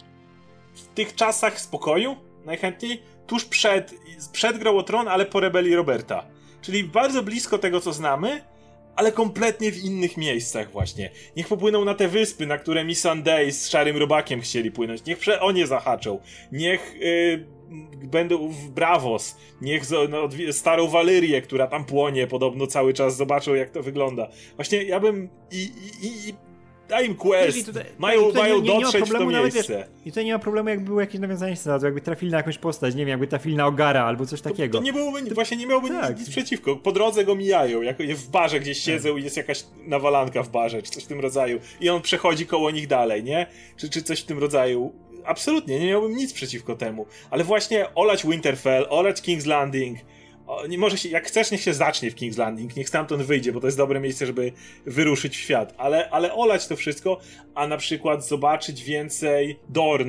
w tych czasach spokoju, najchętniej, tuż przed, przed Grą o Tron, ale po rebelii Roberta. Czyli bardzo blisko tego, co znamy, ale kompletnie w innych miejscach właśnie. Niech popłyną na te wyspy, na które Missandei z Szarym Robakiem chcieli płynąć. Niech prze o nie zahaczą. Niech yy, będą w Bravos. Niech z, no, starą Walyrię, która tam płonie podobno cały czas, zobaczą jak to wygląda. Właśnie ja bym i, i, i daj im quest, tutaj, mają, tutaj mają nie, nie, dotrzeć w to miejsce. Nawet, wiesz, i tutaj nie ma problemu, jakby było jakieś nawiązanie scenariusza, jakby trafili na jakąś postać, nie wiem, jakby trafili na Ogara albo coś takiego. To, to nie byłoby, to, właśnie nie miałoby tak. nic, nic przeciwko. Po drodze go mijają, jak w barze gdzieś siedzą i jest jakaś nawalanka w barze, czy coś w tym rodzaju i on przechodzi koło nich dalej, nie? Czy, czy coś w tym rodzaju. Absolutnie, nie miałbym nic przeciwko temu. Ale właśnie olać Winterfell, olać King's Landing, o, nie może się, jak chcesz, niech się zacznie w King's Landing, niech stamtąd wyjdzie, bo to jest dobre miejsce, żeby wyruszyć w świat, ale, ale olać to wszystko, a na przykład zobaczyć więcej Dorn,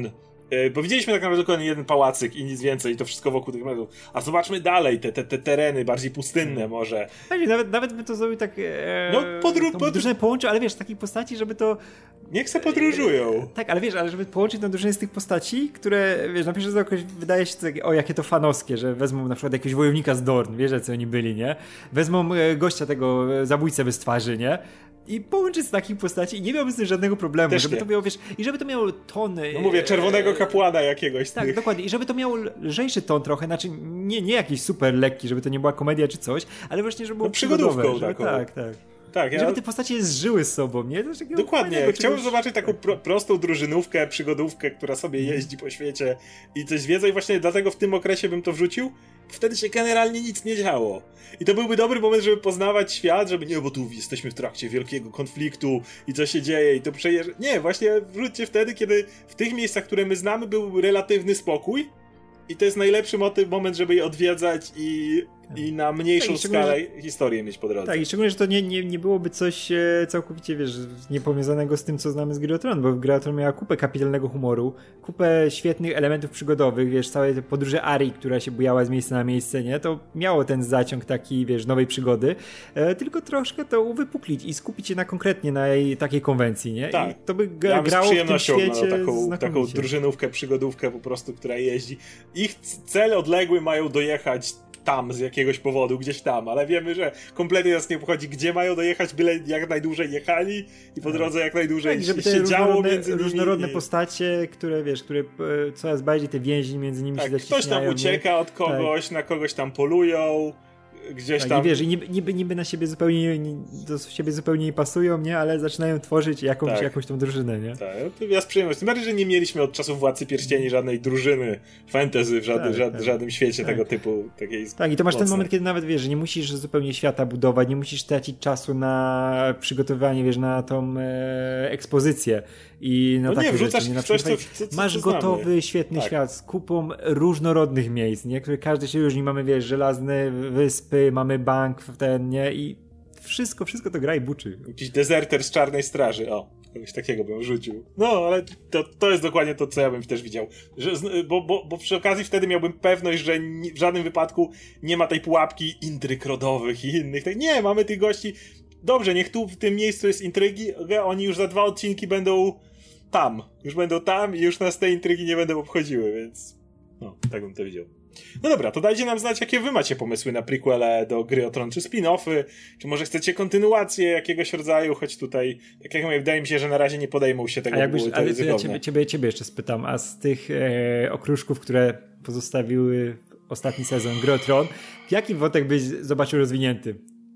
Bo widzieliśmy tak naprawdę tylko jeden pałacyk i nic więcej, i to wszystko wokół tych metrów. A zobaczmy dalej, te, te, te tereny bardziej pustynne może. Nawet, nawet by to zrobił tak... E, no podróż... Pod... drużynę połączył, ale wiesz, takiej postaci, żeby to... Niech se podróżują. E, tak, ale wiesz, ale żeby połączyć tę drużynę z tych postaci, które, wiesz, na pierwszy rzut oka wydaje się, tak, o jakie to fanowskie, że wezmą na przykład jakiegoś wojownika z Dorn, wiesz, co oni byli, nie? Wezmą gościa tego, zabójcę bez twarzy, nie? I połączyć z takich postaci i nie miałbym z tym żadnego problemu, Też żeby nie. to miało, wiesz, i żeby to miało tony... No mówię, czerwonego kapłana jakiegoś. Tak, tych. dokładnie. I żeby to miało lżejszy ton trochę, znaczy nie, nie jakiś super lekki, żeby to nie była komedia czy coś, ale właśnie, żeby było no, przygodówką żeby, taką. Tak, tak. Tak, ja... Żeby te postacie zżyły z sobą, nie? Dokładnie. Fajnego, Chciałbym czegoś... zobaczyć taką pro, prostą drużynówkę, przygodówkę, która sobie jeździ po świecie i coś zwiedza i właśnie dlatego w tym okresie bym to wrzucił. Wtedy się generalnie nic nie działo. I to byłby dobry moment, żeby poznawać świat, żeby nie, bo tu jesteśmy w trakcie wielkiego konfliktu i co się dzieje i to przejeżdża. Nie, właśnie wróćcie wtedy, kiedy w tych miejscach, które my znamy, był relatywny spokój. I to jest najlepszy motyw, moment, żeby je odwiedzać i, i na mniejszą tak, skalę że... historię mieć po drodze. Tak, i szczególnie, że to nie, nie, nie byłoby coś e, całkowicie, wiesz, niepowiązanego z tym, co znamy z Gry o Tron, bo Gra o Tron miała kupę kapitalnego humoru, kupę świetnych elementów przygodowych, wiesz, całe te podróże Arii, która się bujała z miejsca na miejsce, nie? To miało ten zaciąg taki, wiesz, nowej przygody, e, tylko troszkę to uwypuklić i skupić się na konkretnie na jej takiej konwencji, nie? Tak. I to by g- ja grało w tym świecie taką, taką drużynówkę, przygodówkę po prostu, która jeździ. Ich cel odległy mają dojechać tam z jakiegoś powodu, gdzieś tam, ale wiemy, że kompletnie nas nie obchodzi, gdzie mają dojechać, byle jak najdłużej jechali i po drodze jak najdłużej tak, żeby się te działo między nimi. Różnorodne i... postacie, które wiesz, które coraz bardziej te więzi między nimi tak, się zaciśniają. ktoś tam ucieka nie? od kogoś, tak. na kogoś tam polują, gdzieś tak, tam... I wiesz, i niby, niby, niby na siebie zupełnie nie, do siebie zupełnie nie pasują, nie? Ale zaczynają tworzyć jakąś, tak. jakąś tą drużynę, nie? Tak, to ja z przyjemnością. Tym bardziej, że nie mieliśmy od czasów Władcy Pierścieni żadnej drużyny fantasy w żadnym, tak, żad, tak. żadnym świecie tak. tego typu. Takiej tak, i to masz mocnej. ten moment, kiedy nawet wiesz, że nie musisz zupełnie świata budować, nie musisz tracić czasu na przygotowanie, wiesz, na tą e, ekspozycję i na no takie nie, wrzucasz rzeczy. Nie, coś, co, co, co, masz co gotowy, znamy. świetny tak. świat z kupą różnorodnych miejsc, nie? Które każdy się różni. Mamy, wiesz, żelazne wyspy, mamy bank w ten, nie? I wszystko, wszystko to gra i buczy. Jakiś dezerter z Czarnej Straży, o. Kogoś takiego bym rzucił. No, ale to, to jest dokładnie to, co ja bym też widział. Że, bo, bo, bo przy okazji wtedy miałbym pewność, że w żadnym wypadku nie ma tej pułapki intryg rodowych i innych. Tak, nie, mamy tych gości. Dobrze, niech tu w tym miejscu jest intrygi, oni już za dwa odcinki będą tam. Już będą tam i już nas te intrygi nie będą obchodziły, więc no, tak bym to widział. No dobra, to dajcie nam znać, jakie wy macie pomysły na prequele do Gry o Tron, czy spin-offy, czy może chcecie kontynuację jakiegoś rodzaju, choć tutaj, tak jak mówię, wydaje mi się, że na razie nie podejmą się tego, a jakbyś, było to ale to ja ryzykowne. ciebie, ciebie, ciebie jeszcze spytam, a z tych e, okruszków, które pozostawiły ostatni sezon Gry o Tron, jaki wątek byś zobaczył rozwinięty?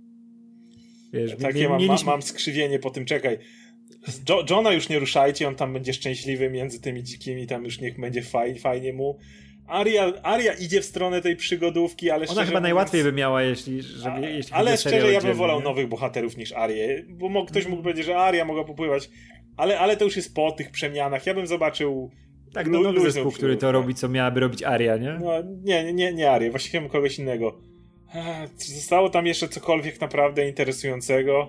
Wiesz, Takie nie, mam, mieliśmy... mam skrzywienie po tym, czekaj. Jo, Johna już nie ruszajcie, on tam będzie szczęśliwy między tymi dzikimi, tam już niech będzie fajnie, fajnie mu. Aria, Aria idzie w stronę tej przygodówki, ale Ona szczerze chyba mówiąc, najłatwiej by miała, jeśli... Żeby, a, jeśli ale szczerze, ja bym wolał nie? nowych bohaterów niż Arię, bo mógł, ktoś mógł powiedzieć, że Aria mogła popływać, ale, ale to już jest po tych przemianach. Ja bym zobaczył... Tak, no nowy zespół, który to robi, co miałaby robić Aria, nie? No, nie, nie, nie Arię, właściwie bym kogoś innego. Czy zostało tam jeszcze cokolwiek naprawdę interesującego?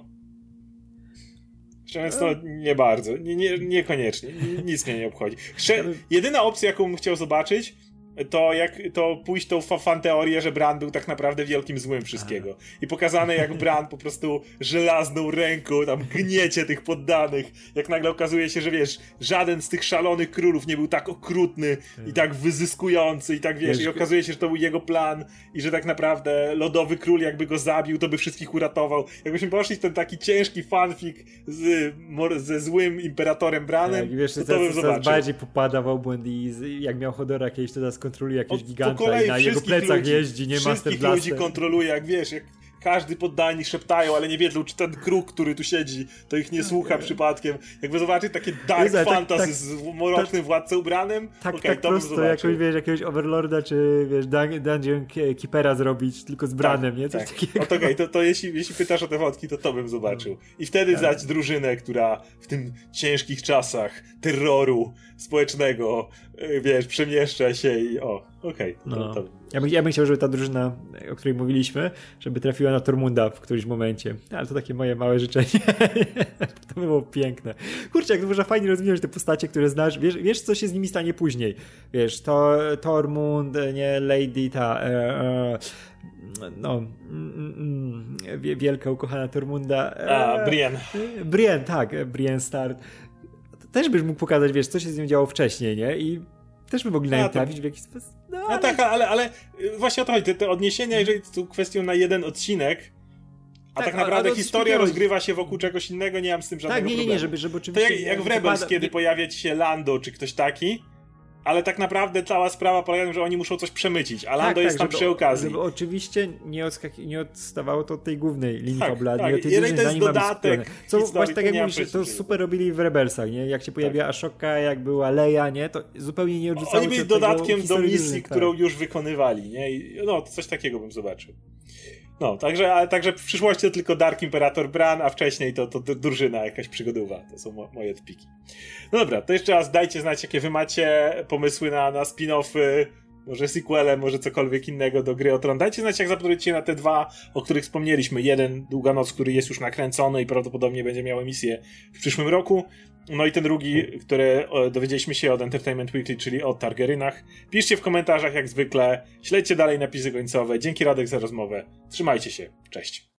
Szczerze to nie bardzo, nie, nie, niekoniecznie, nic mnie nie obchodzi. Szczerze, jedyna opcja, jaką bym chciał zobaczyć, to jak to pójść tą fan teorię, że Bran był tak naprawdę wielkim złym wszystkiego. I pokazane, jak Bran po prostu żelazną ręką tam gniecie tych poddanych, jak nagle okazuje się, że wiesz, żaden z tych szalonych królów nie był tak okrutny i tak wyzyskujący i tak wiesz, i okazuje się, że to był jego plan i że tak naprawdę lodowy król jakby go zabił, to by wszystkich uratował. Jakbyśmy poszli w ten taki ciężki fanfic z, ze złym imperatorem Branem, tak, wiesz, to, to bym zobaczył. bardziej popada w obłęd i jak miał Hodora kiedyś, to nas kontroluje jakiegoś po giganta kolei i na jego plecach ludzi, jeździ, nie Master Wszystkich Blaster. ludzi kontroluje, jak wiesz, jak każdy poddani szeptają, ale nie wiedzą, czy ten kruk, który tu siedzi, to ich nie słucha okay. przypadkiem. Jakby zobaczyć takie dark tak, fantasy tak, z mrocznym tak, władcą Branem, tak, okay, tak to prosto jakoś, wiesz, jakiegoś Overlorda, czy wiesz, Dungeon Keepera zrobić, tylko z Branem, tak, nie? Coś tak. takiego. Okej, okay, to, to jeśli, jeśli pytasz o te wątki, to to bym zobaczył. I wtedy tak. Zdać drużynę, która w tym ciężkich czasach terroru społecznego, wiesz, przemieszcza się i o, okej, okej. Okay. No. Ja, bym, ja bym chciał, żeby ta drużyna, o której mówiliśmy, żeby trafiła na Tormunda w którymś momencie. Ale to takie moje małe życzenie. To by było piękne. Kurczę, jak to można fajnie rozwinąć te postacie, które znasz. Wiesz, wiesz co się z nimi stanie później. Wiesz, to Tormund, nie, Lady, ta... E, e, no, mm, mm, wielka ukochana Tormunda. E, A, Brienne. Brienne, tak, Brienne Start. Też byś mógł pokazać, wiesz, co się z nią działo wcześniej, nie? I też by mogli na nią trafić w jakiś sposób. No, ale... A tak, ale, ale właśnie o to chodzi. Te, te odniesienia, jeżeli tu kwestią na jeden odcinek, a tak, tak naprawdę historia rozgrywa się wokół czegoś innego, nie mam z tym żadnego problemu. Tak, nie, nie, nie, żeby, żeby oczywiście... To jak, jak w Rebels, pada... kiedy pojawia ci się Lando, czy ktoś taki, ale tak naprawdę cała sprawa polega na tym, że oni muszą coś przemycić, a Lando tak, jest tak, tam żeby, przy okazji. Żeby oczywiście nie, odskaki- nie odstawało to od tej głównej linii tak, fabularnej. Tak, jeżeli to jest dodatek co historii, właśnie tak jak mówisz, to super robili w Rebelsach, nie? Jak się pojawia tak. Ashoka, jak była Leia, nie? To zupełnie nie odrzucało. Oni byli dodatkiem do misji, tak. którą już wykonywali, nie? I no, coś takiego bym zobaczył. No, także, ale, także w przyszłości to tylko Dark Imperator Bran, a wcześniej to, to drużyna jakaś przygodowa. To są mo- moje odpiki. No dobra, to jeszcze raz dajcie znać, jakie wy macie pomysły na, na spin-offy, może sequele, może cokolwiek innego do Gry o Tron. Dajcie znać, jak zapodujecie na te dwa, o których wspomnieliśmy. Jeden, Długa Noc, który jest już nakręcony i prawdopodobnie będzie miał emisję w przyszłym roku. No i ten drugi, który dowiedzieliśmy się od Entertainment Weekly, czyli o Targaryenach. Piszcie w komentarzach jak zwykle, śledźcie dalej napisy końcowe. Dzięki Radek za rozmowę. Trzymajcie się. Cześć.